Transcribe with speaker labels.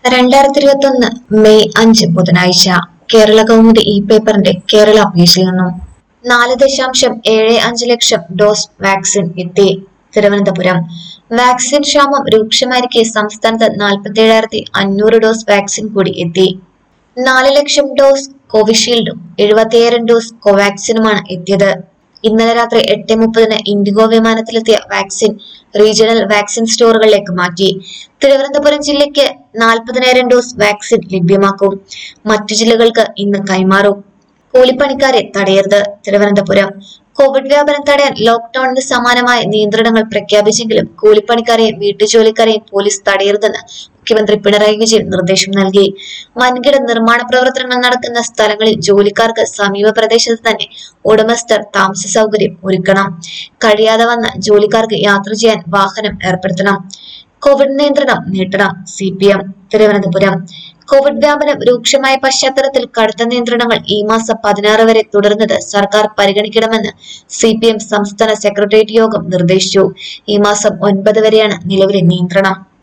Speaker 1: 2021 May 5 ബുധനാഴ്ച കേരള കൗമുദി ഈ പേപ്പറിന്റെ കേരള പേജിൽ നിന്നും 4.75 ലക്ഷം ഡോസ് വാക്സിൻ എത്തി. തിരുവനന്തപുരം വാക്സിൻ ക്ഷാമം രൂക്ഷമായിരിക്കെ സംസ്ഥാനത്ത് 47,500 ഡോസ് വാക്സിൻ കൂടി എത്തി. 4 ലക്ഷം ഡോസ് കോവിഷീൽഡും 75,000 ഡോസ് കോവാക്സിനുമാണ് എത്തിയത്. ഇന്നലെ രാത്രി 8:30 ഇൻഡിഗോ വിമാനത്തിലെത്തിയ വാക്സിൻ റീജിയണൽ വാക്സിൻ സ്റ്റോറുകളിലേക്ക് മാറ്റി. തിരുവനന്തപുരം ജില്ലയ്ക്ക് 40,000 ഡോസ് വാക്സിൻ ലഭ്യമാക്കും. മറ്റു ജില്ലകൾക്ക് ഇന്ന് കൈമാറും. കൂലിപ്പണിക്കാരെ തടയരുത്. തിരുവനന്തപുരം കോവിഡ് വ്യാപനം തടയാൻ ലോക്ക്ഡൌണിന് സമാനമായ നിയന്ത്രണങ്ങൾ പ്രഖ്യാപിച്ചെങ്കിലും കൂലിപ്പണിക്കാരെയും വീട്ടുജോലിക്കാരെയും പോലീസ് തടയരുതെന്ന് മുഖ്യമന്ത്രി പിണറായി വിജയൻ നിർദ്ദേശം നൽകി. വൻകിട നിർമ്മാണ പ്രവർത്തനങ്ങൾ നടക്കുന്ന സ്ഥലങ്ങളിൽ ജോലിക്കാർക്ക് സമീപ പ്രദേശത്ത് തന്നെ ഉടമസ്ഥർ താമസ സൗകര്യം ഒരുക്കണം. കഴിയാതെ വന്ന ജോലിക്കാർക്ക് യാത്ര ചെയ്യാൻ വാഹനം ഏർപ്പെടുത്തണം. കോവിഡ് നിയന്ത്രണം നീട്ടണം. CPM തിരുവനന്തപുരം കോവിഡ് വ്യാപനം രൂക്ഷമായ പശ്ചാത്തലത്തിൽ കടുത്ത നിയന്ത്രണങ്ങൾ ഈ മാസം 16 വരെ തുടരുന്നത് സർക്കാർ പരിഗണിക്കണമെന്ന് CPM സംസ്ഥാന സെക്രട്ടേറിയറ്റ് യോഗം നിർദ്ദേശിച്ചു. ഈ മാസം 9 വരെയാണ് നിലവിലെ നിയന്ത്രണം.